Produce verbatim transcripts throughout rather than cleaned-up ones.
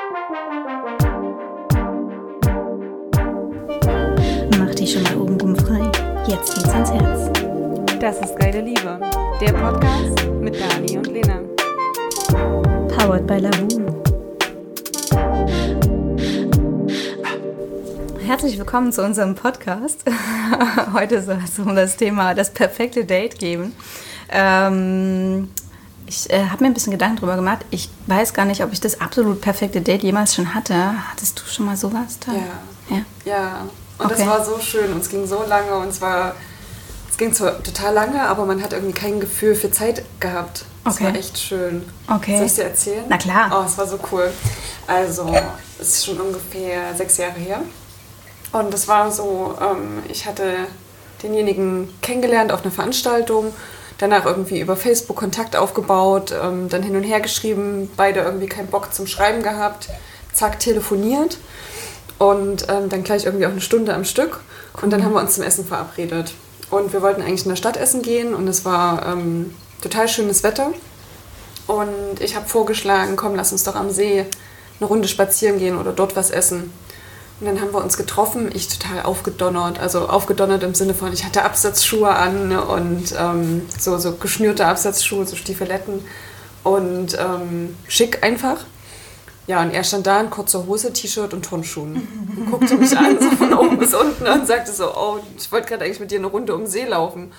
Mach dich schon mal obenrum frei. Jetzt geht's ans Herz. Das ist Geile Liebe, der Podcast mit Dani und Lena. Powered by Lavu. Herzlich willkommen zu unserem Podcast. Heute soll es um das Thema das perfekte Date gehen. Ähm, ich äh, habe mir ein bisschen Gedanken drüber gemacht. Ich weiß gar nicht, ob ich das absolut perfekte Date jemals schon hatte. Hattest du schon mal sowas? Da? Ja. Ja. Ja. Und Okay. es war so schön und es ging so lange und es war, es ging zwar total lange, aber man hat irgendwie kein Gefühl für Zeit gehabt. Es Okay. war echt schön. Okay. Soll ich dir erzählen? Na klar. Oh, es war so cool. Also, es ist schon ungefähr sechs Jahre her. Und es war so, ähm, ich hatte denjenigen kennengelernt auf einer Veranstaltung, danach irgendwie über Facebook Kontakt aufgebaut, ähm, dann hin und her geschrieben, beide irgendwie keinen Bock zum Schreiben gehabt, zack, telefoniert und ähm, dann gleich irgendwie auch eine Stunde am Stück und dann haben wir uns zum Essen verabredet. Und wir wollten eigentlich in der Stadt essen gehen und es war ähm, total schönes Wetter und ich habe vorgeschlagen, komm, lass uns doch am See eine Runde spazieren gehen oder dort was essen. Und dann haben wir uns getroffen, ich total aufgedonnert, also aufgedonnert im Sinne von, ich hatte Absatzschuhe an und ähm, so, so geschnürte Absatzschuhe, so Stiefeletten und ähm, schick einfach. Ja, und er stand da in kurzer Hose, T-Shirt und Turnschuhen und guckte mich an, so von oben bis unten und sagte so, oh, ich wollte gerade eigentlich mit dir eine Runde um den See laufen.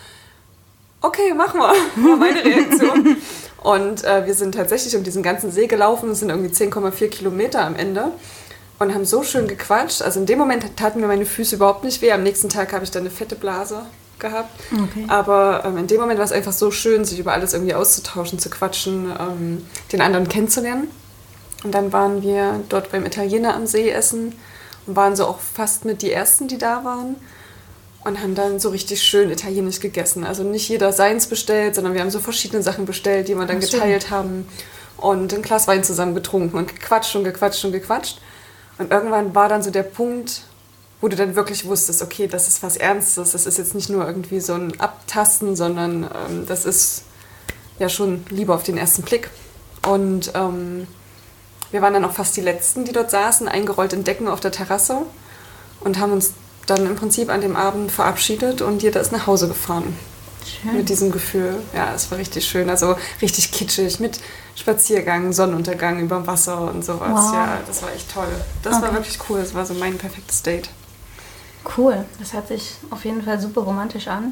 Okay, machen wir, war meine Reaktion. Und äh, wir sind tatsächlich um diesen ganzen See gelaufen, es sind irgendwie zehn Komma vier Kilometer am Ende. Und haben so schön gequatscht. Also in dem Moment taten mir meine Füße überhaupt nicht weh. Am nächsten Tag habe ich dann eine fette Blase gehabt. Okay. Aber ähm, in dem Moment war es einfach so schön, sich über alles irgendwie auszutauschen, zu quatschen, ähm, den anderen kennenzulernen. Und dann waren wir dort beim Italiener am See essen und waren so auch fast mit die Ersten, die da waren. Und haben dann so richtig schön italienisch gegessen. Also nicht jeder seins bestellt, sondern wir haben so verschiedene Sachen bestellt, die wir dann Ach, geteilt schön. haben. Und ein Glas Wein zusammen getrunken und gequatscht und gequatscht und gequatscht. Und irgendwann war dann so der Punkt, wo du dann wirklich wusstest, okay, das ist was Ernstes, das ist jetzt nicht nur irgendwie so ein Abtasten, sondern ähm, das ist ja schon Liebe auf den ersten Blick. Und ähm, wir waren dann auch fast die Letzten, die dort saßen, eingerollt in Decken auf der Terrasse und haben uns dann im Prinzip an dem Abend verabschiedet und jeder ist nach Hause gefahren. Schön. Mit diesem Gefühl. Ja, es war richtig schön. Also richtig kitschig mit Spaziergang, Sonnenuntergang über dem Wasser und sowas. Wow. Ja, das war echt toll. Das Okay. war wirklich cool. Das war so mein perfektes Date. Cool, das hört sich auf jeden Fall super romantisch an.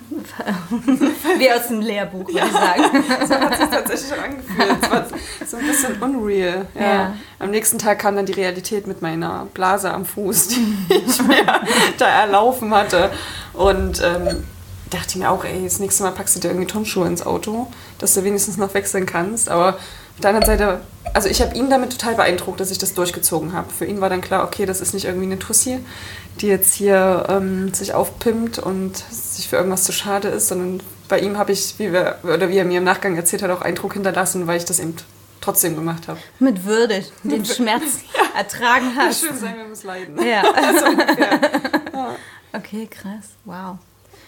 Wie aus dem Lehrbuch, würde ich sagen. So hat es tatsächlich auch angefühlt. Es war so ein bisschen unreal. Ja. Ja. Am nächsten Tag kam dann die Realität mit meiner Blase am Fuß, die ich mir da erlaufen hatte. Und ähm, dachte mir auch, ey, das nächste Mal packst du dir irgendwie Turnschuhe ins Auto, dass du wenigstens noch wechseln kannst. Aber auf der anderen Seite, also ich habe ihn damit total beeindruckt, dass ich das durchgezogen habe. Für ihn war dann klar, okay, das ist nicht irgendwie eine Tussi, die jetzt hier ähm, sich aufpimpt und sich für irgendwas zu schade ist, sondern bei ihm habe ich, wie wir, oder wie er mir im Nachgang erzählt hat, auch Eindruck hinterlassen, weil ich das eben trotzdem gemacht habe. Mit Würde den Schmerz ertragen hast. Schön sein, wir müssen leiden. Ja. So ungefähr. Ja. Okay, krass. Wow.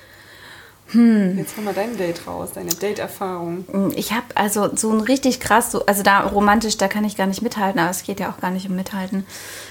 Jetzt haben wir dein Date raus, deine Date-Erfahrung. Ich habe also so ein richtig krass, so, also da romantisch, da kann ich gar nicht mithalten, aber es geht ja auch gar nicht um Mithalten.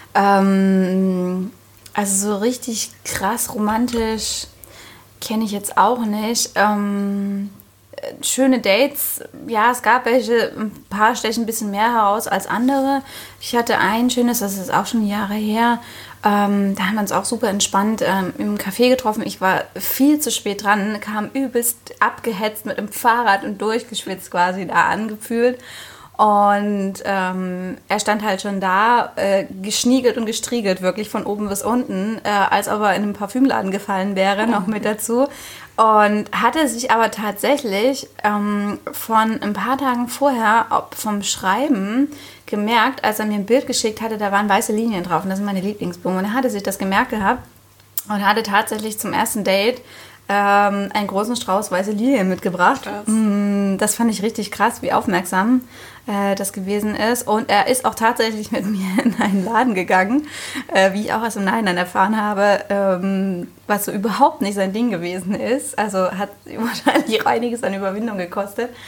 Ähm, also so richtig krass romantisch kenne ich jetzt auch nicht. Ähm, schöne Dates, ja, es gab welche, ein paar stechen ein bisschen mehr heraus als andere. Ich hatte ein schönes, das ist auch schon Jahre her, ähm, da haben wir uns auch super entspannt ähm, im Café getroffen. Ich war viel zu spät dran, kam übelst abgehetzt mit dem Fahrrad und durchgeschwitzt quasi da angefühlt. Und ähm, er stand halt schon da, äh, geschniegelt und gestriegelt, wirklich von oben bis unten, äh, als ob er in einem Parfümladen gefallen wäre, noch mit dazu. Und hatte sich aber tatsächlich ähm, von ein paar Tagen vorher ob vom Schreiben gemerkt, als er mir ein Bild geschickt hatte, da waren weiße Linien drauf und das sind meine Lieblingsblumen. Und er hatte sich das gemerkt gehabt und hatte tatsächlich zum ersten Date ähm, einen großen Strauß weiße Lilien mitgebracht. Krass. Das fand ich richtig krass, wie aufmerksam äh, das gewesen ist. Und er ist auch tatsächlich mit mir in einen Laden gegangen, äh, wie ich auch erst im Nachhinein erfahren habe, ähm, was so überhaupt nicht sein Ding gewesen ist. Also hat wahrscheinlich auch einiges an Überwindung gekostet.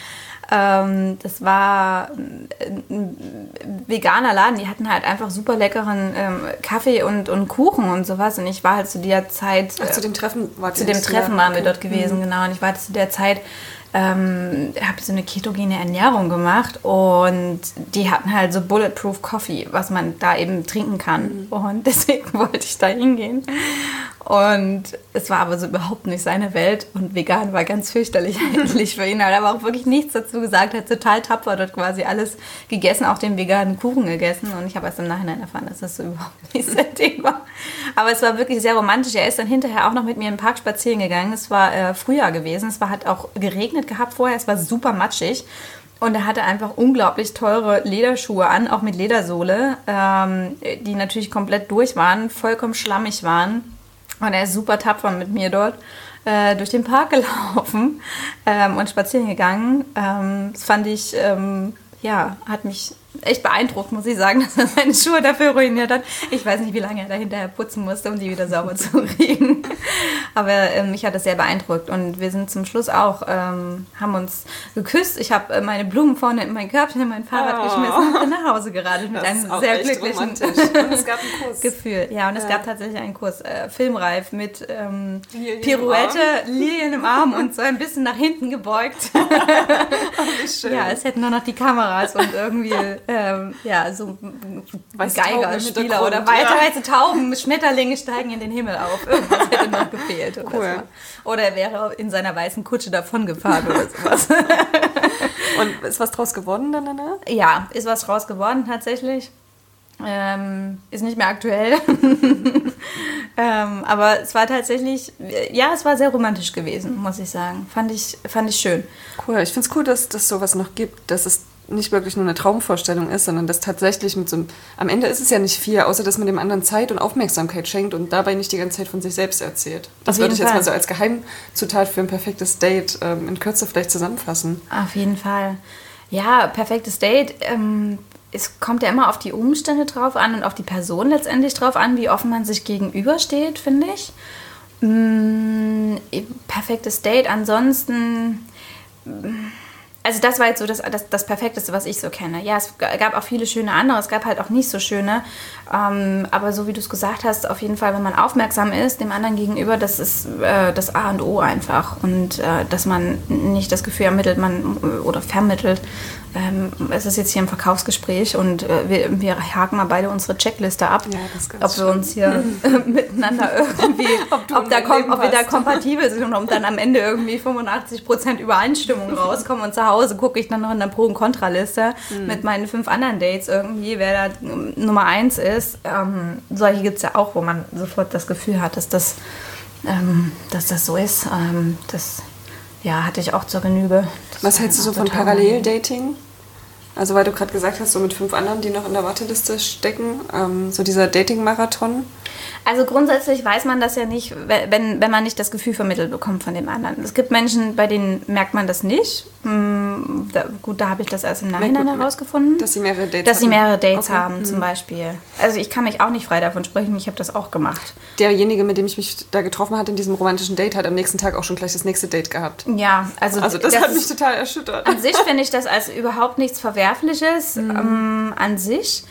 Ähm, das war ein veganer Laden, die hatten halt einfach super leckeren ähm, Kaffee und, und Kuchen und sowas. Und ich war halt zu der Zeit... Ach, zu dem Treffen war Zu dem Treffen waren wir dort gewesen, mhm. genau. Und ich war zu der Zeit... Ähm, habe so eine ketogene Ernährung gemacht und die hatten halt so Bulletproof Coffee, was man da eben trinken kann. Mhm. Und deswegen wollte ich da hingehen. Und es war aber so überhaupt nicht seine Welt und vegan war ganz fürchterlich eigentlich für ihn. Er hat aber auch wirklich nichts dazu gesagt, er hat total tapfer dort quasi alles gegessen, auch den veganen Kuchen gegessen. Und ich habe erst im Nachhinein erfahren, dass das so überhaupt nicht sein Ding war. Aber es war wirklich sehr romantisch. Er ist dann hinterher auch noch mit mir im Park spazieren gegangen. Es war äh, Frühjahr gewesen, es war, hat auch geregnet gehabt vorher, es war super matschig. Und er hatte einfach unglaublich teure Lederschuhe an, auch mit Ledersohle, ähm, die natürlich komplett durch waren, vollkommen schlammig waren. Und er ist super tapfer mit mir dort äh, durch den Park gelaufen ähm, und spazieren gegangen. Ähm, das fand ich, ähm, ja, hat mich echt beeindruckt, muss ich sagen, dass er seine Schuhe dafür ruiniert hat. Ich weiß nicht, wie lange er da hinterher putzen musste, um die wieder sauber zu kriegen. Aber ähm, mich hat das sehr beeindruckt. Und wir sind zum Schluss auch, ähm, haben uns geküsst. Ich habe äh, meine Blumen vorne in mein Körbchen in mein Fahrrad oh. geschmissen und bin nach Hause geradelt mit einem sehr glücklichen und es gab einen Kurs. Gefühl. Ja, und es ja. gab tatsächlich einen Kurs, äh, filmreif mit ähm, Pirouette, Lilien im Arm und so ein bisschen nach hinten gebeugt. Oh, wie schön. Ja, es hätten nur noch die Kameras und irgendwie ähm, ja, so Geigerspieler oder weiter weiße Tauben, Schmetterlinge steigen in den Himmel auf. Irgendwas hätte noch gefehlt. Oder, cool. so. Oder er wäre in seiner weißen Kutsche davon gefahren oder sowas. Und ist was draus geworden dann danach? Ja, ist was draus geworden tatsächlich. Ähm, ist nicht mehr aktuell. ähm, aber es war tatsächlich, ja, es war sehr romantisch gewesen, muss ich sagen. Fand ich, fand ich schön. Cool, ich finde es cool, dass es sowas noch gibt, dass es nicht wirklich nur eine Traumvorstellung ist, sondern dass tatsächlich mit so einem, am Ende ist es ja nicht viel, außer dass man dem anderen Zeit und Aufmerksamkeit schenkt und dabei nicht die ganze Zeit von sich selbst erzählt. Das würde ich jetzt mal so als Geheimzutat für ein perfektes Date ähm, in Kürze vielleicht zusammenfassen. Auf jeden Fall. Ja, perfektes Date, ähm, es kommt ja immer auf die Umstände drauf an und auf die Person letztendlich drauf an, wie offen man sich gegenübersteht, finde ich. Mm, perfektes Date, ansonsten... Also das war jetzt so das, das, das Perfekteste, was ich so kenne. Ja, es gab auch viele schöne andere, es gab halt auch nicht so schöne. Ähm, aber so wie du es gesagt hast, auf jeden Fall, wenn man aufmerksam ist, dem anderen gegenüber, das ist äh, das A und O einfach. Und äh, dass man nicht das Gefühl ermittelt man oder vermittelt, ähm, es ist jetzt hier ein Verkaufsgespräch und äh, wir, wir haken mal beide unsere Checkliste ab, ja, das ist ganz ob wir schön. uns hier miteinander irgendwie, ob, ob, da kom- ob wir da kompatibel sind und ob dann am Ende irgendwie fünfundachtzig Prozent Übereinstimmung rauskommen und zu Hause gucke ich dann noch in der Pro- und Kontraliste mhm. mit meinen fünf anderen Dates irgendwie, wer da Nummer eins ist. Ähm, solche gibt es ja auch, wo man sofort das Gefühl hat, dass das, ähm, dass das so ist. Ähm, das ja, hatte ich auch zur Genüge. Das Was hältst du so von Paralleldating? Also weil du gerade gesagt hast, so mit fünf anderen, die noch in der Warteliste stecken, ähm, so dieser Dating-Marathon. Also grundsätzlich weiß man das ja nicht, wenn, wenn man nicht das Gefühl vermittelt bekommt von dem anderen. Es gibt Menschen, bei denen merkt man das nicht. Hm, da, gut, da habe ich das erst im Nachhinein gut, herausgefunden. Dass sie mehrere Dates Dass hatten. sie mehrere Dates okay. haben, zum mhm. Beispiel. Also ich kann mich auch nicht frei davon sprechen, ich habe das auch gemacht. Derjenige, mit dem ich mich da getroffen hatte in diesem romantischen Date, hat am nächsten Tag auch schon gleich das nächste Date gehabt. Ja, also... Also das, das hat mich total erschüttert. An sich finde ich das als überhaupt nichts Verwerfliches, mhm. ähm, an sich.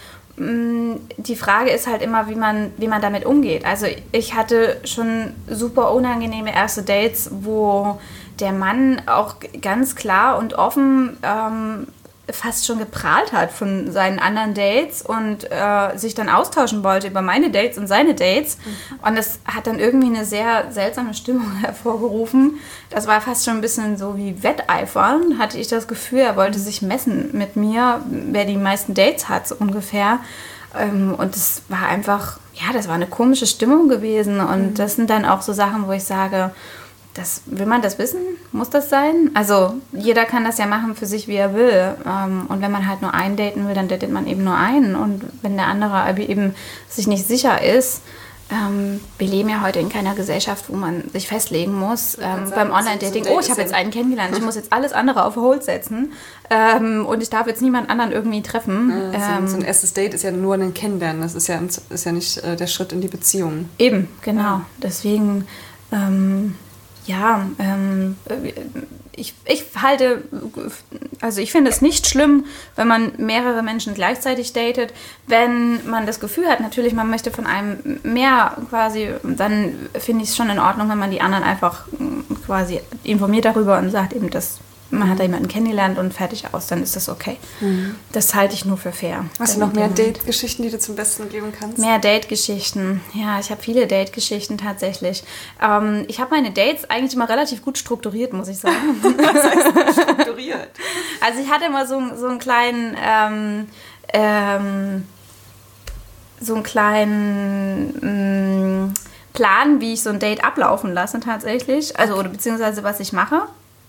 Die Frage ist halt immer, wie man, wie man damit umgeht. Also ich hatte schon super unangenehme erste Dates, wo der Mann auch ganz klar und offen ähm, fast schon geprahlt hat von seinen anderen Dates und äh, sich dann austauschen wollte über meine Dates und seine Dates. Mhm. Und das hat dann irgendwie eine sehr seltsame Stimmung hervorgerufen. Das war fast schon ein bisschen so wie Wetteifern, hatte ich das Gefühl. Er wollte sich messen mit mir, wer die meisten Dates hat, so ungefähr. Ähm, und das war einfach, ja, das war eine komische Stimmung gewesen. Und mhm. das sind dann auch so Sachen, wo ich sage, das, will man das wissen? Muss das sein? Also jeder kann das ja machen für sich, wie er will. Ähm, und wenn man halt nur einen daten will, dann datet man eben nur einen. Und wenn der andere eben sich nicht sicher ist, ähm, wir leben ja heute in keiner Gesellschaft, wo man sich festlegen muss. Ähm, sagen, beim Online-Dating, oh, ich habe jetzt einen kennengelernt, ich muss jetzt alles andere auf Hold setzen. Ähm, und ich darf jetzt niemand anderen irgendwie treffen. Ja, ähm, so ein erstes Date ist ja nur ein Kennenlernen. Das ist ja, ist ja nicht äh, der Schritt in die Beziehung. Eben, genau. Ja. Deswegen... Ähm, Ja, ähm, ich, ich halte, also ich finde es nicht schlimm, wenn man mehrere Menschen gleichzeitig datet. Wenn man das Gefühl hat, natürlich, man möchte von einem mehr quasi, dann finde ich es schon in Ordnung, wenn man die anderen einfach quasi informiert darüber und sagt eben, dass man hat da jemanden kennengelernt und fertig aus, dann ist das okay. Mhm. Das halte ich nur für fair. Hast du noch mehr Date-Geschichten, die du zum Besten geben kannst? Mehr Date-Geschichten. Ja, ich habe viele Date-Geschichten tatsächlich. Ähm, ich habe meine Dates eigentlich immer relativ gut strukturiert, muss ich sagen. Was heißt strukturiert? Also ich hatte immer so, so einen kleinen... Ähm, ähm, so einen kleinen... Mh, Plan, wie ich so ein Date ablaufen lasse tatsächlich. Also, oder beziehungsweise was ich mache.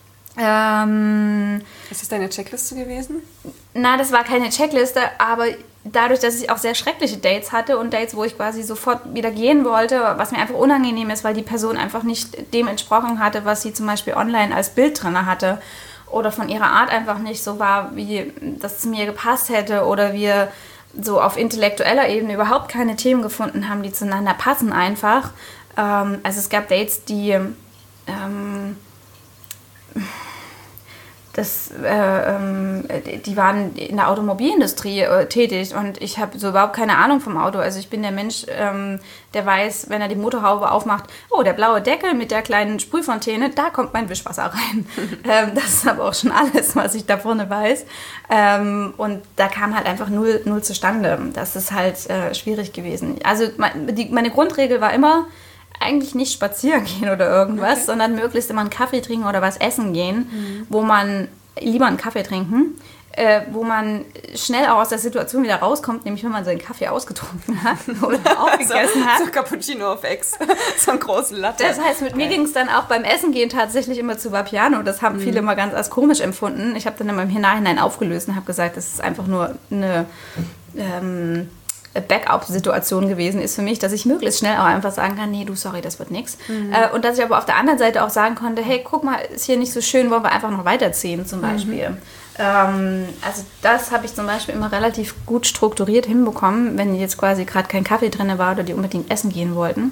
Ähm, ist das deine Checkliste gewesen? Na, das war keine Checkliste, aber dadurch, dass ich auch sehr schreckliche Dates hatte und Dates, wo ich quasi sofort wieder gehen wollte, was mir einfach unangenehm ist, weil die Person einfach nicht dem entsprochen hatte, was sie zum Beispiel online als Bild drin hatte oder von ihrer Art einfach nicht so war, wie das zu mir gepasst hätte oder wir so auf intellektueller Ebene überhaupt keine Themen gefunden haben, die zueinander passen einfach. Ähm, also es gab Dates, die ähm, Das, äh, ähm, die waren in der Automobilindustrie äh, tätig und ich habe so überhaupt keine Ahnung vom Auto. Also ich bin der Mensch, ähm, der weiß, wenn er die Motorhaube aufmacht, oh, der blaue Deckel mit der kleinen Sprühfontäne, da kommt mein Wischwasser rein. ähm, das ist aber auch schon alles, was ich da vorne weiß. Ähm, und da kam halt einfach null, null zustande. Das ist halt äh, schwierig gewesen. Also die, meine Grundregel war immer, eigentlich nicht spazieren gehen oder irgendwas, okay. sondern möglichst immer einen Kaffee trinken oder was essen gehen, mhm. wo man, lieber einen Kaffee trinken, äh, wo man schnell auch aus der Situation wieder rauskommt, nämlich wenn man seinen Kaffee ausgetrunken hat oder aufgegessen so, hat. So Cappuccino auf Ex, so einen großen Latte. Das heißt, mit okay. mir ging es dann auch beim Essen gehen tatsächlich immer zu Vapiano. Das haben mhm. viele immer ganz als komisch empfunden. Ich habe dann immer im Nachhinein aufgelöst und habe gesagt, das ist einfach nur eine... Ähm, Backup-Situation gewesen ist für mich, dass ich möglichst schnell auch einfach sagen kann, nee, du, sorry, das wird nichts. Mhm. Äh, und dass ich aber auf der anderen Seite auch sagen konnte, hey, guck mal, ist hier nicht so schön, wollen wir einfach noch weiterziehen zum Beispiel. Mhm. Ähm, also das habe ich zum Beispiel immer relativ gut strukturiert hinbekommen, wenn jetzt quasi gerade kein Kaffee drin war oder die unbedingt essen gehen wollten.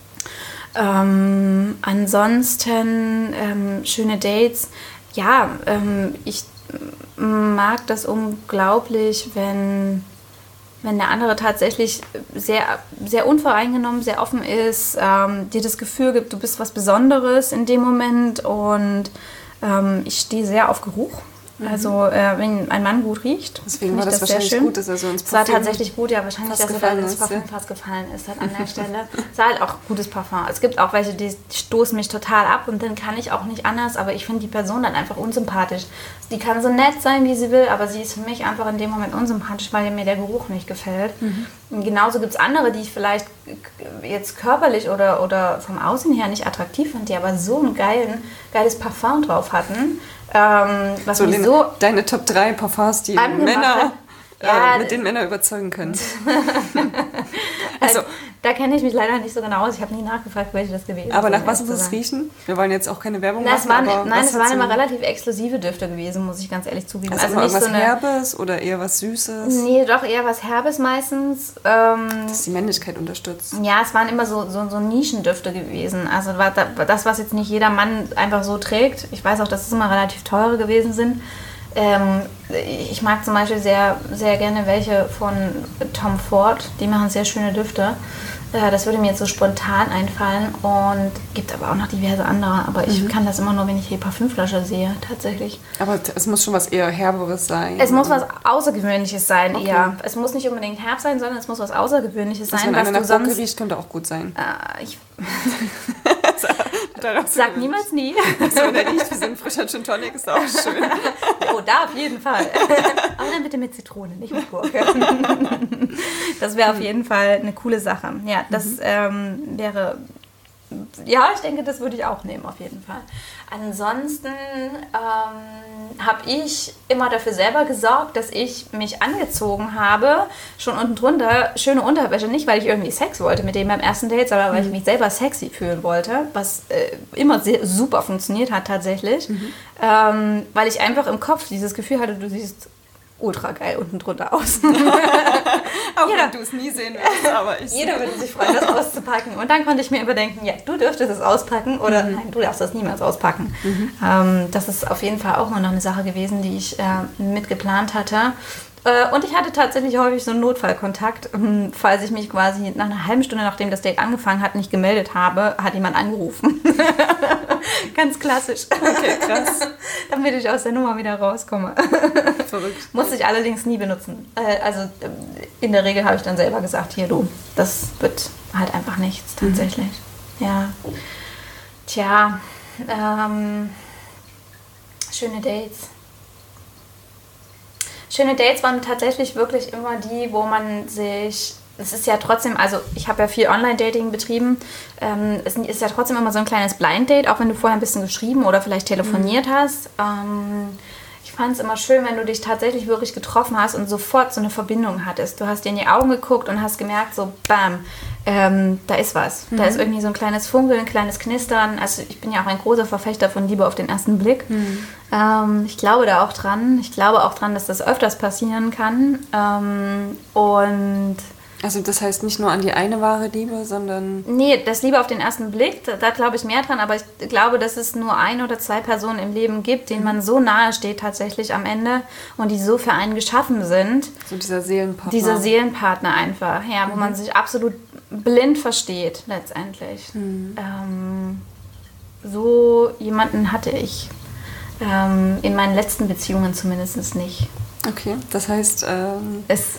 Ähm, ansonsten ähm, schöne Dates. Ja, ähm, ich mag das unglaublich, wenn... wenn der andere tatsächlich sehr, sehr unvoreingenommen, sehr offen ist, ähm, dir das Gefühl gibt, du bist was Besonderes in dem Moment und ähm, ich stehe sehr auf Geruch. Mhm. Also äh, wenn ein Mann gut riecht, deswegen war das, das wahrscheinlich gut, dass er so ins Parfum... Es war tatsächlich gut, ja, wahrscheinlich, dass er dann ins Parfum ja. fast gefallen ist halt an der Stelle. Es war halt auch gutes Parfum. Es gibt auch welche, die stoßen mich total ab und dann kann ich auch nicht anders, aber ich finde die Person dann einfach unsympathisch. Die kann so nett sein, wie sie will, aber sie ist für mich einfach in dem Moment unsympathisch, weil mir der Geruch nicht gefällt. Mhm. Und genauso gibt es andere, die ich vielleicht jetzt körperlich oder, oder vom Aussehen her nicht attraktiv fand, die aber so ein geilen, geiles Parfum drauf hatten. Ähm, was so, mich Lena, so deine Top drei Parfums, die Männer, äh, ja, mit denen Männer überzeugen können. Also, da kenne ich mich leider nicht so genau aus. Ich habe nie nachgefragt, welche das gewesen ist. Aber nach was muss es riechen? Wir wollen jetzt auch keine Werbung na, machen. Waren, aber nein, es waren immer relativ exklusive Düfte gewesen, muss ich ganz ehrlich zugeben. Also, also nicht irgendwas so eine, Herbes oder eher was Süßes? Nee, doch eher was Herbes meistens. Ähm, das die Männlichkeit unterstützt. Ja, es waren immer so, so, so Nischendüfte gewesen. Also das, was jetzt nicht jeder Mann einfach so trägt. Ich weiß auch, dass es immer relativ teure gewesen sind. Ähm, ich mag zum Beispiel sehr, sehr gerne welche von Tom Ford. Die machen sehr schöne Düfte. Äh, das würde mir jetzt so spontan einfallen. Und gibt aber auch noch diverse andere. Aber ich mhm. kann das immer nur, wenn ich die Parfümflasche sehe, tatsächlich. Aber es muss schon was eher Herberes sein? Es muss was Außergewöhnliches sein, okay. eher. Es muss nicht unbedingt herb sein, sondern es muss was Außergewöhnliches also sein. Wenn was einer du nach sonst Gurke riecht, könnte auch gut sein. Äh, ich... Sag niemals nie. So, wenn der riecht wie so ein frischer Gin Tonic, ist auch schön. Oh, da auf jeden Fall. Aber dann bitte mit Zitrone, nicht mit Gurke. Das wäre auf jeden Fall eine coole Sache. Ja, das mhm. ähm, wäre... Ja, ich denke, das würde ich auch nehmen, auf jeden Fall. Ansonsten ähm, habe ich immer dafür selber gesorgt, dass ich mich angezogen habe, schon unten drunter, schöne Unterwäsche, nicht weil ich irgendwie Sex wollte mit dem beim ersten Date, sondern weil mhm. ich mich selber sexy fühlen wollte, was äh, immer sehr, super funktioniert hat tatsächlich, mhm. ähm, weil ich einfach im Kopf dieses Gefühl hatte, du siehst ultra geil unten drunter aus. Auch jeder, wenn du es nie sehen wirst, aber ich... Jeder würde sich freuen, das auszupacken. Und dann konnte ich mir überdenken, ja, du dürftest es auspacken oder mhm. nein, du darfst das niemals auspacken. Mhm. Ähm, das ist auf jeden Fall auch immer noch eine Sache gewesen, die ich äh, mitgeplant hatte. Und ich hatte tatsächlich häufig so einen Notfallkontakt. Falls ich mich quasi nach einer halben Stunde, nachdem das Date angefangen hat, nicht gemeldet habe, hat jemand angerufen. Ganz klassisch. Okay, krass. Damit ich aus der Nummer wieder rauskomme. Verrückt. Musste ich allerdings nie benutzen. Also in der Regel habe ich dann selber gesagt, hier du, das wird halt einfach nichts tatsächlich. Mhm. Ja. Tja, ähm, schöne Dates. Schöne Dates waren tatsächlich wirklich immer die, wo man sich, es ist ja trotzdem, also ich habe ja viel Online-Dating betrieben, ähm, es ist ja trotzdem immer so ein kleines Blind-Date, auch wenn du vorher ein bisschen geschrieben oder vielleicht telefoniert mhm. hast. Ähm, ich fand es immer schön, wenn du dich tatsächlich wirklich getroffen hast und sofort so eine Verbindung hattest. Du hast dir in die Augen geguckt und hast gemerkt, so bam, ähm, da ist was. Mhm. Da ist irgendwie so ein kleines Funkeln, ein kleines Knistern. Also ich bin ja auch ein großer Verfechter von Liebe auf den ersten Blick. Mhm. Ähm, ich glaube da auch dran. Ich glaube auch dran, dass das öfters passieren kann. Ähm, und also das heißt nicht nur an die eine wahre Liebe, sondern... Nee, das Liebe auf den ersten Blick, da, da glaube ich mehr dran, aber ich glaube, dass es nur ein oder zwei Personen im Leben gibt, denen man so nahe steht tatsächlich am Ende und die so für einen geschaffen sind. So dieser Seelenpartner. Dieser Seelenpartner einfach, ja, wo mhm. man sich absolut blind versteht letztendlich. Mhm. Ähm, so jemanden hatte ich ähm, in meinen letzten Beziehungen zumindest nicht. Okay, das heißt, ähm, es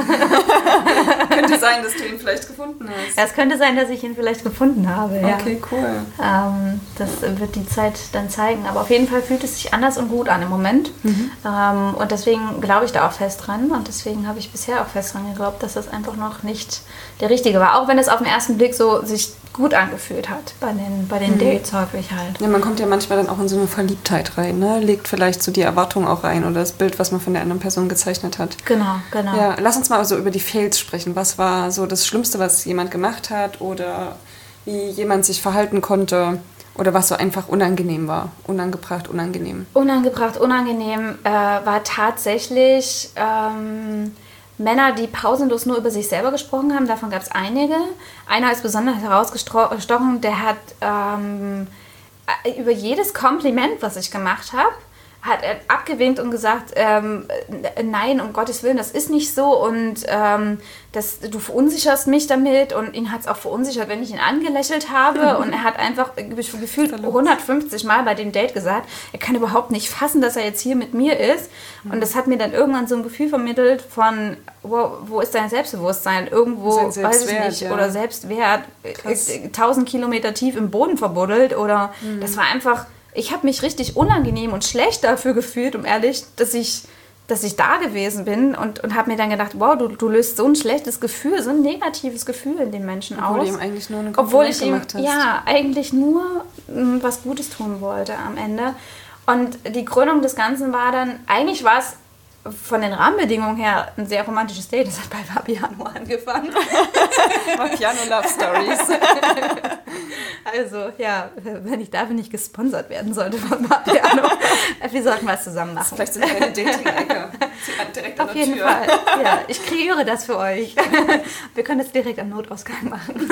könnte sein, dass du ihn vielleicht gefunden hast. Ja, es könnte sein, dass ich ihn vielleicht gefunden habe, ja. Okay, cool. Ähm, das wird die Zeit dann zeigen. Aber auf jeden Fall fühlt es sich anders und gut an im Moment. Mhm. Ähm, und deswegen glaube ich da auch fest dran. Und deswegen habe ich bisher auch fest dran geglaubt, dass das einfach noch nicht der Richtige war. Auch wenn es auf den ersten Blick so sich gut angefühlt hat bei den, bei den mhm. Dates häufig halt. Ja, man kommt ja manchmal dann auch in so eine Verliebtheit rein, ne? Legt vielleicht so die Erwartung auch rein oder das Bild, was man von der anderen Person gezeichnet hat. Genau, genau. Ja, lass uns mal so über die Fails sprechen. Was war so das Schlimmste, was jemand gemacht hat oder wie jemand sich verhalten konnte oder was so einfach unangenehm war? Unangebracht, unangenehm. Unangebracht, unangenehm äh, war tatsächlich... Ähm, Männer, die pausenlos nur über sich selber gesprochen haben, davon gab es einige. Einer ist besonders herausgestochen, der hat ähm, über jedes Kompliment, was ich gemacht habe, hat er abgewinkt und gesagt, ähm, nein, um Gottes Willen, das ist nicht so und ähm, das, du verunsicherst mich damit und ihn hat es auch verunsichert, wenn ich ihn angelächelt habe und er hat einfach gefühlt hundertfünfzig Mal bei dem Date gesagt, er kann überhaupt nicht fassen, dass er jetzt hier mit mir ist und das hat mir dann irgendwann so ein Gefühl vermittelt von, wo, wo ist dein Selbstbewusstsein? Irgendwo, weiß ich nicht, ja. Oder Selbstwert, Krass. tausend Kilometer tief im Boden verbuddelt oder mhm. das war einfach... Ich habe mich richtig unangenehm und schlecht dafür gefühlt, um ehrlich, dass ich, dass ich da gewesen bin und, und habe mir dann gedacht, wow, du, du löst so ein schlechtes Gefühl, so ein negatives Gefühl in den Menschen Obwohl aus. Obwohl du ihm eigentlich nur eine Obwohl ich ihm, gemacht hast. ja, eigentlich nur m, was Gutes tun wollte am Ende. Und die Krönung des Ganzen war dann, eigentlich war es von den Rahmenbedingungen her ein sehr romantisches Date. Das hat bei Vapiano angefangen. Vapiano Love Stories. Also, ja, wenn ich dafür nicht gesponsert werden sollte von Vapiano, wir sollten was zusammen machen. Vielleicht sind wir eine Dating-Ecke. Direkt an Auf der jeden Tür. Fall. Ja, ich kreiere das für euch. Wir können das direkt am Notausgang machen.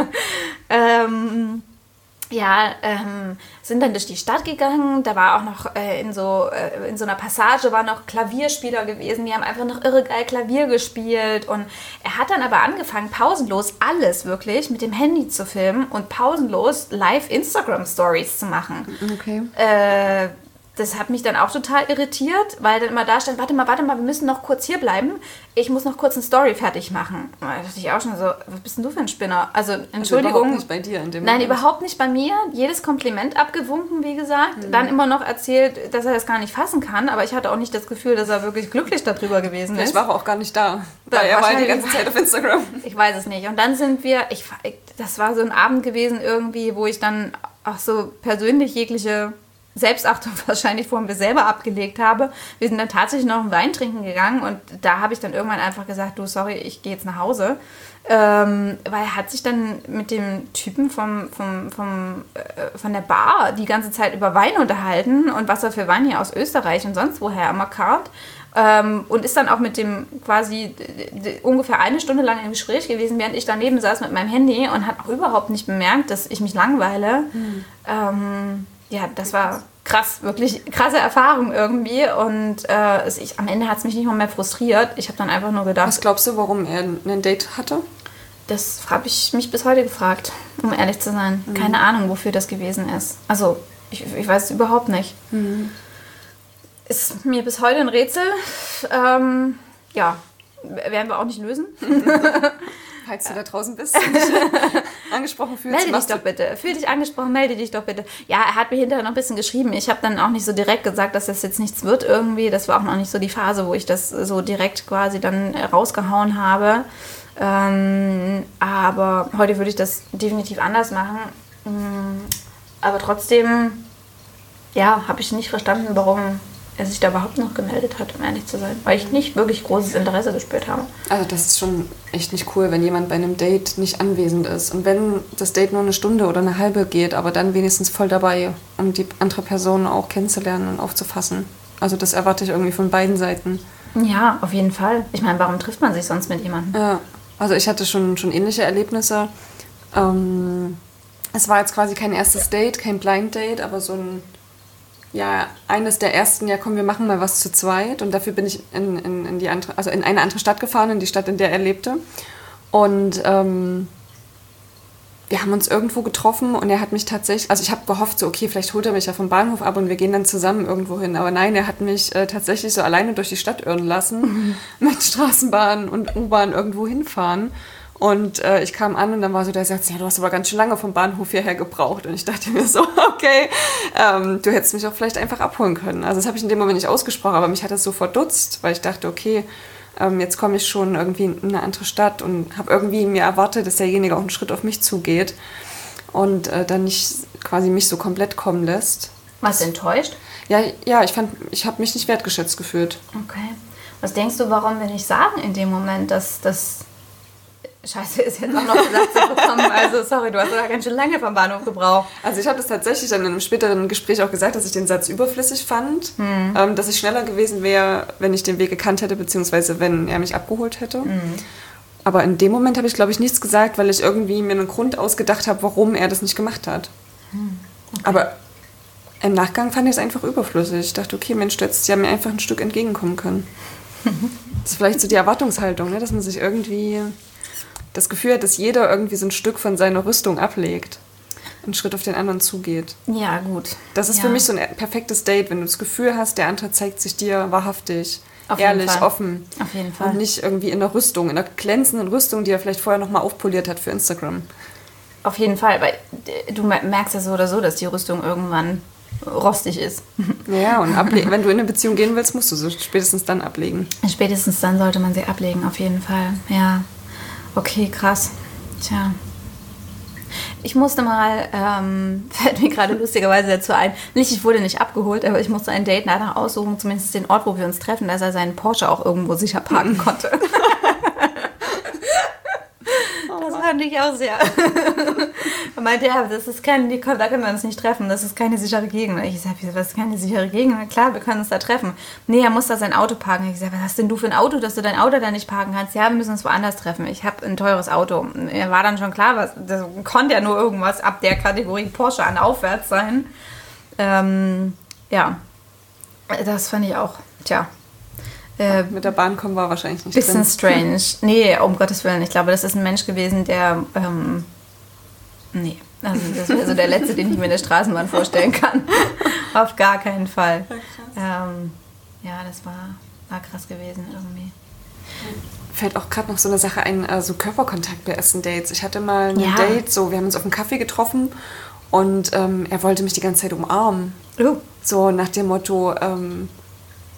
ähm... Ja, ähm, sind dann durch die Stadt gegangen, da war auch noch äh, in, so, äh, in so einer Passage war noch Klavierspieler gewesen, die haben einfach noch irre geil Klavier gespielt und er hat dann aber angefangen, pausenlos alles wirklich mit dem Handy zu filmen und pausenlos live Instagram-Stories zu machen. Okay. Äh, das hat mich dann auch total irritiert, weil dann immer da stand, warte mal, warte mal, wir müssen noch kurz hier bleiben. Ich muss noch kurz eine Story fertig machen. Da dachte ich auch schon so, was bist denn du für ein Spinner? Also, Entschuldigung. Also überhaupt nicht bei dir in dem Nein, Moment. überhaupt nicht bei mir. Jedes Kompliment abgewunken, wie gesagt. Mhm. Dann immer noch erzählt, dass er das gar nicht fassen kann. Aber ich hatte auch nicht das Gefühl, dass er wirklich glücklich darüber gewesen ist. Ich war auch gar nicht da. Weil er war die ganze Zeit auf Instagram. Ich weiß es nicht. Und dann sind wir, ich, das war so ein Abend gewesen irgendwie, wo ich dann auch so persönlich jegliche Selbstachtung wahrscheinlich vor mir selber abgelegt habe. Wir sind dann tatsächlich noch einen Wein trinken gegangen und da habe ich dann irgendwann einfach gesagt, du, sorry, ich gehe jetzt nach Hause. Ähm, weil er hat sich dann mit dem Typen vom, vom, vom, äh, von der Bar die ganze Zeit über Wein unterhalten und was er für Wein hier aus Österreich und sonst woher immer kauft. Ähm, und ist dann auch mit dem quasi d- d- ungefähr eine Stunde lang im Gespräch gewesen, während ich daneben saß mit meinem Handy und hat auch überhaupt nicht bemerkt, dass ich mich langweile. Mhm. Ähm, ja, das war krass, wirklich krasse Erfahrung irgendwie und äh, es, ich, am Ende hat es mich nicht mal mehr frustriert. Ich habe dann einfach nur gedacht... Was glaubst du, warum er ein Date hatte? Das habe ich mich bis heute gefragt, um ehrlich zu sein. Mhm. Keine Ahnung, wofür das gewesen ist. Also, ich, ich weiß es überhaupt nicht. Mhm. Ist mir bis heute ein Rätsel. Ähm, ja, werden wir auch nicht lösen. Falls du da draußen bist und dich angesprochen fühlst. Melde dich doch bitte. Fühl dich angesprochen, melde dich doch bitte. Ja, er hat mir hinterher noch ein bisschen geschrieben. Ich habe dann auch nicht so direkt gesagt, dass das jetzt nichts wird irgendwie. Das war auch noch nicht so die Phase, wo ich das so direkt quasi dann rausgehauen habe. Ähm, aber heute würde ich das definitiv anders machen. Aber trotzdem, ja, habe ich nicht verstanden, warum er sich da überhaupt noch gemeldet hat, um ehrlich zu sein. Weil ich nicht wirklich großes Interesse gespürt habe. Also das ist schon echt nicht cool, wenn jemand bei einem Date nicht anwesend ist. Und wenn das Date nur eine Stunde oder eine halbe geht, aber dann wenigstens voll dabei, um die andere Person auch kennenzulernen und aufzufassen. Also das erwarte ich irgendwie von beiden Seiten. Ja, auf jeden Fall. Ich meine, warum trifft man sich sonst mit jemandem? Ja, also ich hatte schon, schon ähnliche Erlebnisse. Ähm, es war jetzt quasi kein erstes Date, kein Blind Date, aber so ein... Ja, eines der ersten, ja komm, wir machen mal was zu zweit. Und dafür bin ich in, in, in, die andere, also in eine andere Stadt gefahren, in die Stadt, in der er lebte. Und ähm, wir haben uns irgendwo getroffen und er hat mich tatsächlich, also ich habe gehofft, so okay, vielleicht holt er mich ja vom Bahnhof ab und wir gehen dann zusammen irgendwo hin. Aber nein, er hat mich äh, tatsächlich so alleine durch die Stadt irren lassen, mhm. mit Straßenbahn und U-Bahn irgendwo hinfahren. Und äh, ich kam an und dann war so der Satz, ja, du hast aber ganz schön lange vom Bahnhof hierher gebraucht. Und ich dachte mir so, okay, ähm, du hättest mich auch vielleicht einfach abholen können. Also das habe ich in dem Moment nicht ausgesprochen, aber mich hat das so verdutzt, weil ich dachte, okay, ähm, jetzt komme ich schon irgendwie in eine andere Stadt und habe irgendwie mir erwartet, dass derjenige auch einen Schritt auf mich zugeht und äh, dann nicht quasi mich so komplett kommen lässt. Warst du enttäuscht? Ja, ja, ich fand, ich habe mich nicht wertgeschätzt gefühlt. Okay. Was denkst du, warum wir nicht sagen in dem Moment, dass das... Scheiße, ist jetzt auch noch gesagt zu bekommen. Also, sorry, du hast da ganz schön lange vom Bahnhof gebraucht. Also, ich habe das tatsächlich dann in einem späteren Gespräch auch gesagt, dass ich den Satz überflüssig fand. Hm. Ähm, dass ich schneller gewesen wäre, wenn ich den Weg gekannt hätte, beziehungsweise wenn er mich abgeholt hätte. Hm. Aber in dem Moment habe ich, glaube ich, nichts gesagt, weil ich irgendwie mir einen Grund ausgedacht habe, warum er das nicht gemacht hat. Hm. Okay. Aber im Nachgang fand ich es einfach überflüssig. Ich dachte, okay, Mensch, du hättest ja mir einfach ein Stück entgegenkommen können. Das ist vielleicht so die Erwartungshaltung, ne? Dass man sich irgendwie... das Gefühl hat, dass jeder irgendwie so ein Stück von seiner Rüstung ablegt. Einen Schritt auf den anderen zugeht. Ja, gut. Das ist ja. für mich so ein perfektes Date, wenn du das Gefühl hast, der andere zeigt sich dir wahrhaftig, auf ehrlich, offen. Auf jeden Fall. Und nicht irgendwie in der Rüstung, in der glänzenden Rüstung, die er vielleicht vorher nochmal aufpoliert hat für Instagram. Auf jeden Fall, weil du merkst ja so oder so, dass die Rüstung irgendwann rostig ist. Ja, und able- wenn du in eine Beziehung gehen willst, musst du sie spätestens dann ablegen. Spätestens dann sollte man sie ablegen, auf jeden Fall. Ja. Okay, krass. Tja. Ich musste mal, ähm, fällt mir gerade lustigerweise dazu ein, nicht, ich wurde nicht abgeholt, aber ich musste ein Date danach aussuchen, zumindest den Ort, wo wir uns treffen, dass er seinen Porsche auch irgendwo sicher parken konnte. Das fand ich auch sehr. Er meinte, ja, das ist kein, da können wir uns nicht treffen, das ist keine sichere Gegend. Ich sage, was ist keine sichere Gegend? Na klar, wir können uns da treffen. Nee, er muss da sein Auto parken. Ich sage, was hast denn du für ein Auto, dass du dein Auto da nicht parken kannst? Ja, wir müssen uns woanders treffen. Ich habe ein teures Auto. Er war dann schon klar, was, das konnte ja nur irgendwas ab der Kategorie Porsche an aufwärts sein. Ähm, ja, das fand ich auch, tja. Äh, mit der Bahn kommen war wahrscheinlich nicht bisschen drin. Strange. Nee, um Gottes Willen. Ich glaube, das ist ein Mensch gewesen, der... Ähm, nee, also das wäre so der Letzte, den ich mir in der Straßenbahn vorstellen kann. Auf gar keinen Fall. Ja, ähm, ja das war, war krass gewesen irgendwie. Fällt auch gerade noch so eine Sache ein, also Körperkontakt bei ersten Dates. Ich hatte mal ein ja. Date, so, wir haben uns auf einem Kaffee getroffen und ähm, er wollte mich die ganze Zeit umarmen. Uh. So nach dem Motto... Ähm,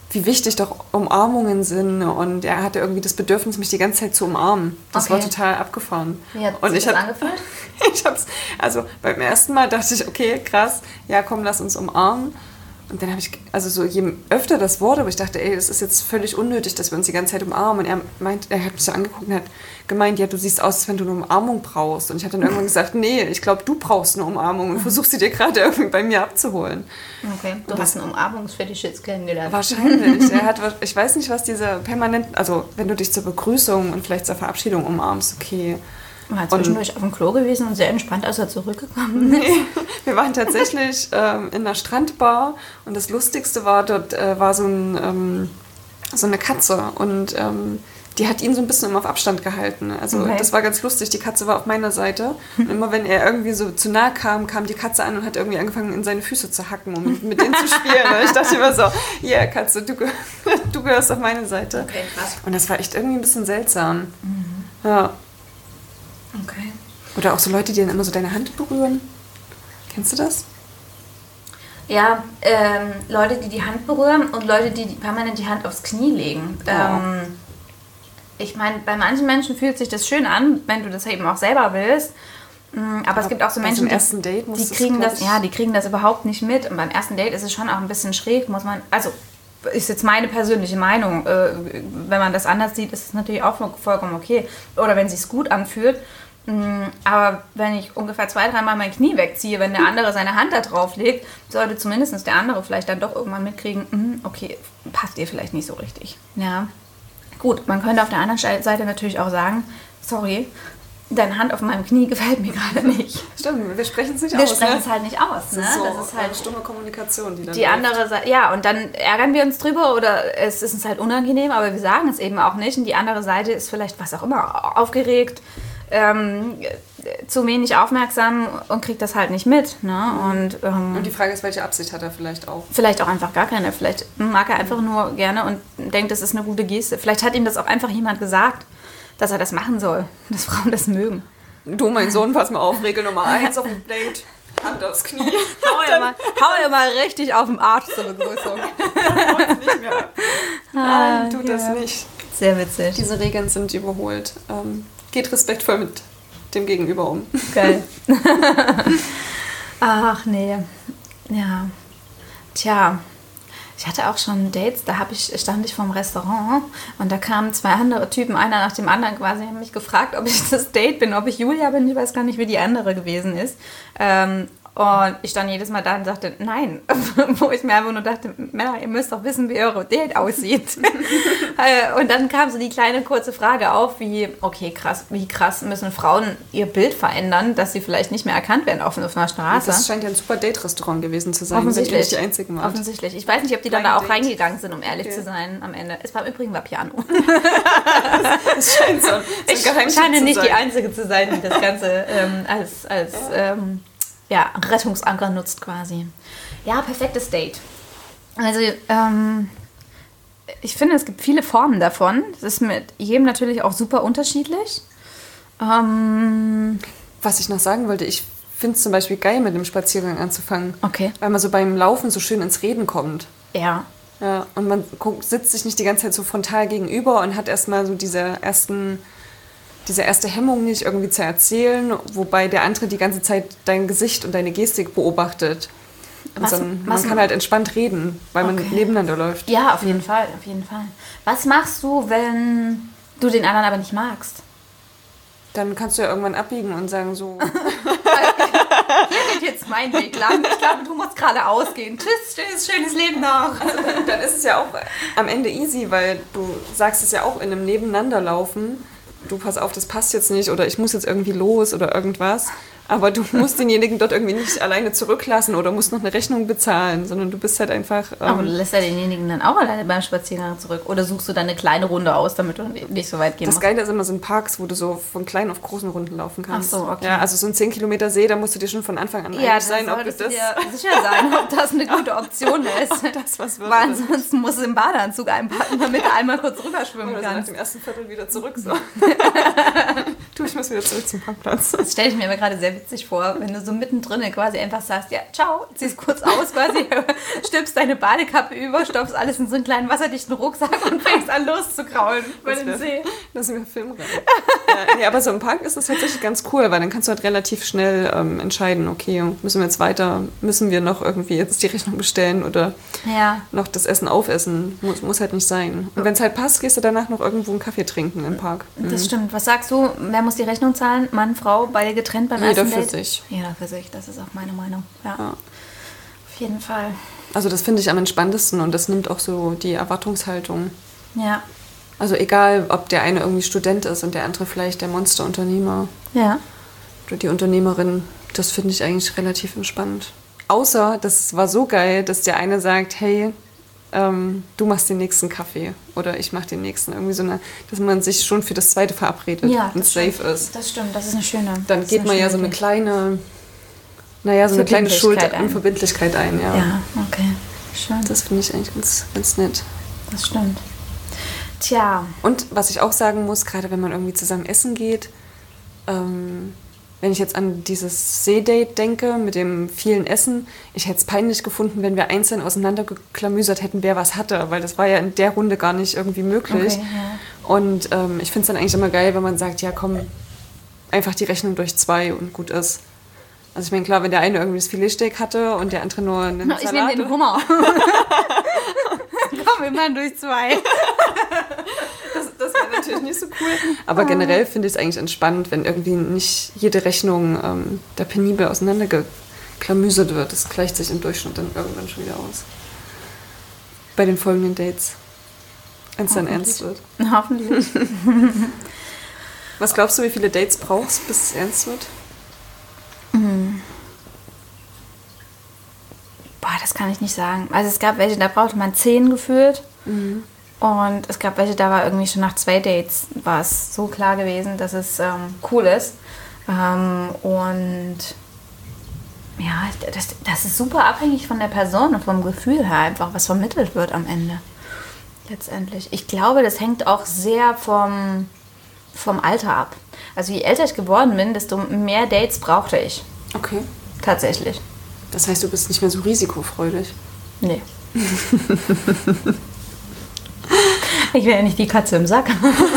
wie wichtig doch Umarmungen sind. Und er hatte irgendwie das Bedürfnis, mich die ganze Zeit zu umarmen. Das Okay. war total abgefahren. Wie hat und sich ich das hab, angefühlt? ich hab's, also beim ersten Mal dachte ich, okay, krass, ja komm, lass uns umarmen. Und dann habe ich, also so je öfter das wurde, aber ich dachte, ey, das ist jetzt völlig unnötig, dass wir uns die ganze Zeit umarmen. Und er meint, er hat mich so angeguckt und hat gemeint, ja, du siehst aus, als wenn du eine Umarmung brauchst. Und ich habe dann irgendwann gesagt, nee, ich glaube, du brauchst eine Umarmung und versuchst sie dir gerade irgendwie bei mir abzuholen. Okay, du Und hast einen Umarmungsfetisch jetzt kennengelernt. Wahrscheinlich. Er hat, ich weiß nicht, was diese permanent, also wenn du dich zur Begrüßung und vielleicht zur Verabschiedung umarmst, okay. War zwischendurch auf dem Klo gewesen und sehr entspannt, als er zurückgekommen ist. Nee, wir waren tatsächlich ähm, in einer Strandbar und das Lustigste war, dort äh, war so, ein, ähm, so eine Katze und ähm, die hat ihn so ein bisschen immer auf Abstand gehalten. Also Okay. das war ganz lustig, die Katze war auf meiner Seite und immer wenn er irgendwie so zu nah kam, kam die Katze an und hat irgendwie angefangen, in seine Füße zu hacken, um mit, mit denen zu spielen. Und ich dachte immer so, ja yeah, Katze, du, geh- du gehörst auf meine Seite. Okay, krass. Und das war echt irgendwie ein bisschen seltsam. Ja. Okay. Oder auch so Leute, die dann immer so deine Hand berühren. Kennst du das? Ja, ähm, Leute, die die Hand berühren und Leute, die die permanent die Hand aufs Knie legen. Ähm, ich meine, bei manchen Menschen fühlt sich das schön an, wenn du das eben auch selber willst. Mm, Aber, es gibt auch so bei so Menschen, einem die, ersten Date muss die das, kriegen glaub das, ich- ja, die kriegen das überhaupt nicht mit. Und beim ersten Date ist es schon auch ein bisschen schräg, muss man, also ist jetzt meine persönliche Meinung. Äh, wenn man das anders sieht, ist es natürlich auch vollkommen okay. Oder wenn es sich gut anfühlt. Mm, Aber wenn ich ungefähr zwei, dreimal mein Knie wegziehe, wenn der andere seine Hand da drauf legt, sollte zumindest der andere vielleicht dann doch irgendwann mitkriegen, mm, okay, passt dir vielleicht nicht so richtig. Ja. Gut, man könnte auf der anderen Seite natürlich auch sagen, sorry, deine Hand auf meinem Knie gefällt mir gerade nicht. Stimmt, wir sprechen es nicht Wir aus. sprechen ne? es halt nicht aus. Das Ne? ist so Das ist halt eine stumme Kommunikation, die dann die läuft. andere Seite, ja, und dann ärgern wir uns drüber oder es ist uns halt unangenehm, aber wir sagen es eben auch nicht. Und die andere Seite ist vielleicht, was auch immer, aufgeregt, ähm, zu wenig aufmerksam und kriegt das halt nicht mit. Ne? Und, ähm, Und die Frage ist, welche Absicht hat er vielleicht auch? vielleicht auch einfach gar keine. Vielleicht mag er einfach nur gerne und denkt, das ist eine gute Geste. Vielleicht hat ihm das auch einfach jemand gesagt, dass er das machen soll, dass Frauen das mögen. Du, mein Sohn, pass mal auf, Regel Nummer eins auf dem Date, Hand aufs Knie. Hau ihr mal, hau ihr mal richtig auf den Arsch zur Begrüßung. Nicht mehr. Nein, tu das nicht. Sehr witzig. Diese Regeln sind überholt. Ähm, geht respektvoll mit dem Gegenüber um. Geil. Ach nee. Ja. Tja. Ich hatte auch schon Dates, da hab ich, stand ich vorm Restaurant und da kamen zwei andere Typen, einer nach dem anderen quasi, haben mich gefragt, ob ich das Date bin, ob ich Julia bin, ich weiß gar nicht, wie die andere gewesen ist. Ähm, und ich stand jedes Mal da und sagte, nein, wo ich mir einfach nur dachte, Männer, ihr müsst doch wissen, wie eure Date aussieht. Und dann kam so die kleine kurze Frage auf, wie, okay, krass, wie krass müssen Frauen ihr Bild verändern, dass sie vielleicht nicht mehr erkannt werden auf, auf einer Straße. Das scheint ja ein super Date-Restaurant gewesen zu sein, wenn ihr Offensichtlich. nicht die Einzigen wart. Offensichtlich. Ich weiß nicht, ob die dann Blind da auch Date. reingegangen sind, um ehrlich Okay. zu sein am Ende. Es war im Übrigen war Piano. Das scheint so, so ein Ich Geheimtipp scheine zu nicht sein. die Einzige zu sein, die das Ganze ähm, als, als ähm, ja, Rettungsanker nutzt quasi. Ja, perfektes Date. Also, ähm, ich finde, es gibt viele Formen davon. Das ist mit jedem natürlich auch super unterschiedlich. Ähm, Was ich noch sagen wollte, ich finde es zum Beispiel geil, mit dem Spaziergang anzufangen. okay. Weil man so beim Laufen so schön ins Reden kommt. Ja. Ja, und man guckt, sitzt sich nicht die ganze Zeit so frontal gegenüber und hat erstmal so diese ersten, diese erste Hemmung nicht irgendwie zu erzählen, wobei der andere die ganze Zeit dein Gesicht und deine Gestik beobachtet. Und Was- dann, was- man kann halt entspannt reden, weil man Okay. nebeneinander läuft. Ja, auf jeden Fall, auf jeden Fall. Was machst du, wenn du den anderen aber nicht magst? Dann kannst du ja irgendwann abbiegen und sagen so, Hier geht jetzt mein Weg lang. Ich glaube, du musst gerade ausgehen. Tschüss, tschüss, schönes Leben noch. dann ist es ja auch am Ende easy, weil du sagst es ja auch in einem Nebeneinanderlaufen. Du, pass auf, das passt jetzt nicht oder ich muss jetzt irgendwie los oder irgendwas. Aber du musst denjenigen dort irgendwie nicht alleine zurücklassen oder musst noch eine Rechnung bezahlen, sondern du bist halt einfach... Ähm, Aber du lässt ja denjenigen dann auch alleine beim Spaziergang zurück. Oder suchst du dann eine kleine Runde aus, damit du nicht so weit gehen das musst? Geile ist immer so in Parks, wo du so von kleinen auf großen Runden laufen kannst. Ach so, okay. Ja, also so ein zehn Kilometer See, da musst du dir schon von Anfang an Ja, einig das sein, ob du solltest du das... dir sicher sein, ob das eine gute Option ist. das was wird. Weil ansonsten musst du im Badeanzug einpacken, damit du einmal kurz rüberschwimmen Oder so nach kannst. dem ersten Viertel wieder zurück. So. Du, ich muss wieder zurück zum Parkplatz. Das stelle ich mir aber gerade sehr witzig vor, wenn du so mittendrin quasi einfach sagst, ja, ciao, ziehst kurz aus quasi, stülpst deine Badekappe über, stopfst alles in so einen kleinen wasserdichten Rucksack und fängst an loszukraulen über den See. Das ist mir Film rein. Ja, ja, aber so im Park ist das tatsächlich ganz cool, weil dann kannst du halt relativ schnell ähm, entscheiden, okay, müssen wir jetzt weiter, müssen wir noch irgendwie jetzt die Rechnung bestellen oder ja. noch das Essen aufessen. Muss, muss halt nicht sein. Und wenn es halt passt, gehst du danach noch irgendwo einen Kaffee trinken im Park. Mhm. Das stimmt. Was sagst du, wer muss die Rechnung zahlen? Mann, Frau, beide getrennt beim Jeder ersten Date? für sich. Jeder für sich, das ist auch meine Meinung. Ja. Ja. Auf jeden Fall. Also das finde ich am entspanntesten und das nimmt auch so die Erwartungshaltung. Ja. Also egal, ob der eine irgendwie Student ist und der andere vielleicht der Monsterunternehmer. Ja. Oder die Unternehmerin. Das finde ich eigentlich relativ entspannt. Außer, das war so geil, dass der eine sagt, hey, ähm, du machst den nächsten Kaffee oder ich mach den nächsten. Irgendwie so eine, dass man sich schon für das zweite verabredet Ja, und safe stimmt. ist. Das stimmt, das ist eine schöne. Dann geht man ja so eine Idee. kleine, naja, so eine kleine Schuld Verbindlichkeit und ein. Verbindlichkeit ein. Ja, Ja, okay. Schön. das finde ich eigentlich ganz, ganz nett. Das stimmt. Tja. Und was ich auch sagen muss, gerade wenn man irgendwie zusammen essen geht, ähm, wenn ich jetzt an dieses Seedate denke, mit dem vielen Essen, ich hätte es peinlich gefunden, wenn wir einzeln auseinandergeklamüsert hätten, wer was hatte, weil das war ja in der Runde gar nicht irgendwie möglich. Okay, ja. Und ähm, ich finde es dann eigentlich immer geil, wenn man sagt, ja komm, einfach die Rechnung durch zwei und gut ist. Also ich meine, klar, wenn der eine irgendwie das Filetsteak hatte und der andere nur einen Ich Salat. nehme den Hummer. Komm, wir machen durch zwei. Das, das wäre natürlich nicht so cool. Aber generell finde ich es eigentlich entspannt, wenn irgendwie nicht jede Rechnung ähm, da penibel auseinandergeklamüsert wird. Das gleicht sich im Durchschnitt dann irgendwann schon wieder aus. Bei den folgenden Dates. Wenn es dann ernst wird. Hoffentlich. Was glaubst du, wie viele Dates brauchst, bis es ernst wird? Boah, das kann ich nicht sagen. Also es gab welche, da brauchte man zehn gefühlt. Mhm. Und es gab welche, da war irgendwie schon nach zwei Dates war es so klar gewesen, dass es ähm, cool ist. Ähm, und ja, das, das ist super abhängig von der Person und vom Gefühl her einfach, was vermittelt wird am Ende. Letztendlich. Ich glaube, das hängt auch sehr vom, vom Alter ab. Also je älter ich geworden bin, desto mehr Dates brauchte ich. Okay. Tatsächlich. Das heißt, du bist nicht mehr so risikofreudig. Nee. Ich will ja nicht die Katze im Sack.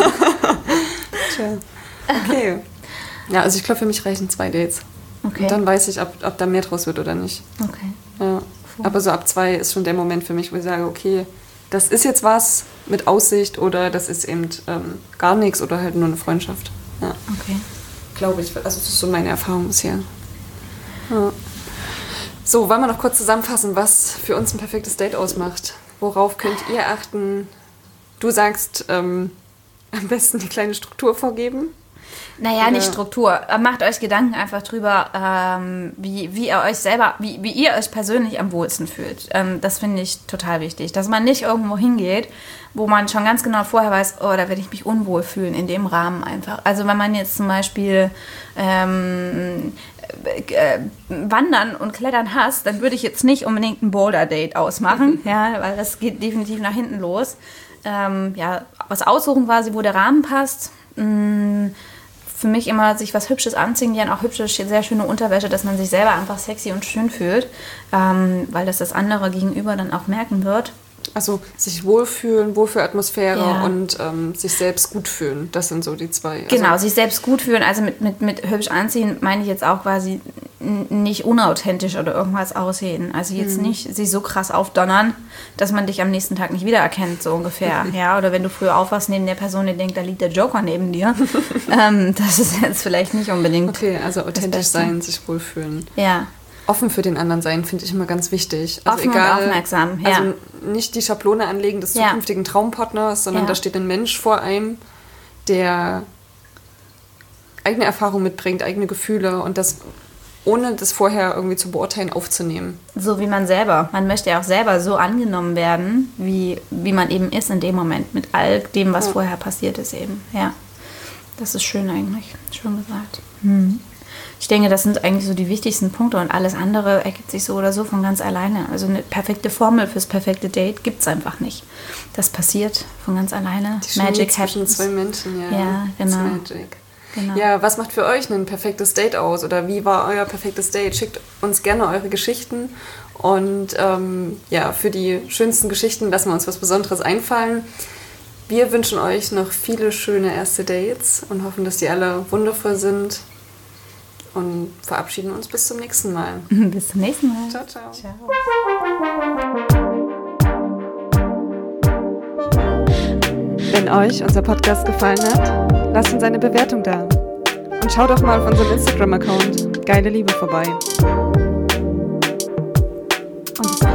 Tja. Okay. Ja, also ich glaube, für mich reichen zwei Dates. Okay. Und dann weiß ich, ob, ob da mehr draus wird oder nicht. Okay. Ja. Aber so ab zwei ist schon der Moment für mich, wo ich sage, okay, das ist jetzt was mit Aussicht oder das ist eben ähm, gar nichts oder halt nur eine Freundschaft. Ja. Okay. Glaube ich. Also das ist so meine Erfahrung bisher. Ja. So, wollen wir noch kurz zusammenfassen, was für uns ein perfektes Date ausmacht? Worauf könnt ihr achten? Du sagst, ähm, am besten die kleine Struktur vorgeben. Naja, nicht Struktur. Macht euch Gedanken einfach drüber, ähm, wie, wie ihr euch selber, wie, wie ihr euch persönlich am wohlsten fühlt. Ähm, das finde ich total wichtig. Dass man nicht irgendwo hingeht, wo man schon ganz genau vorher weiß, oh, da werde ich mich unwohl fühlen, in dem Rahmen einfach. Also wenn man jetzt zum Beispiel ähm, äh, Wandern und Klettern hasst, dann würde ich jetzt nicht unbedingt ein Boulder-Date ausmachen, ja, weil das geht definitiv nach hinten los. Ähm, ja, was aussuchen quasi, wo der Rahmen passt. Mh, für mich immer sich was Hübsches anziehen, die haben auch hübsche, sehr schöne Unterwäsche, dass man sich selber einfach sexy und schön fühlt, ähm, weil das das andere Gegenüber dann auch merken wird. Also sich wohlfühlen, Wohlfühlatmosphäre Ja. und ähm, sich selbst gut fühlen. Das sind so die zwei. Genau, Also, sich selbst gut fühlen. Also mit, mit, mit hübsch anziehen meine ich jetzt auch quasi n- nicht unauthentisch oder irgendwas aussehen. Also jetzt nicht sich so krass aufdonnern, dass man dich am nächsten Tag nicht wiedererkennt, so ungefähr. Ja, oder wenn du früh aufwachst neben der Person, die denkt, da liegt der Joker neben dir. ähm, das ist jetzt vielleicht nicht unbedingt. okay, also authentisch Beste. sein, sich wohlfühlen. Ja. Offen für den anderen sein, finde ich immer ganz wichtig. Also Offen und aufmerksam, ja. Also nicht die Schablone anlegen des Ja. zukünftigen Traumpartners, sondern Ja. da steht ein Mensch vor einem, der eigene Erfahrungen mitbringt, eigene Gefühle und das ohne das vorher irgendwie zu beurteilen, aufzunehmen. So wie man selber. Man möchte ja auch selber so angenommen werden, wie, wie man eben ist in dem Moment, mit all dem, was Ja. vorher passiert ist eben. Ja, das ist schön eigentlich. Schön gesagt. Hm. Ich denke, das sind eigentlich so die wichtigsten Punkte und alles andere ergibt sich so oder so von ganz alleine. Also eine perfekte Formel fürs perfekte Date gibt es einfach nicht. Das passiert von ganz alleine. Die Chemie Magic zwischen happens. zwei Menschen, ja. Ja, It's genau. Magic. Genau. Ja, was macht für euch ein perfektes Date aus? Oder wie war euer perfektes Date? Schickt uns gerne eure Geschichten. Und ähm, ja, für die schönsten Geschichten lassen wir uns was Besonderes einfallen. Wir wünschen euch noch viele schöne erste Dates und hoffen, dass die alle wundervoll sind. Und verabschieden uns bis zum nächsten Mal. Bis zum nächsten Mal. Ciao, ciao. Ciao. Wenn euch unser Podcast gefallen hat, lasst uns eine Bewertung da. Und schaut doch mal auf unserem Instagram-Account Geile Liebe vorbei. Und es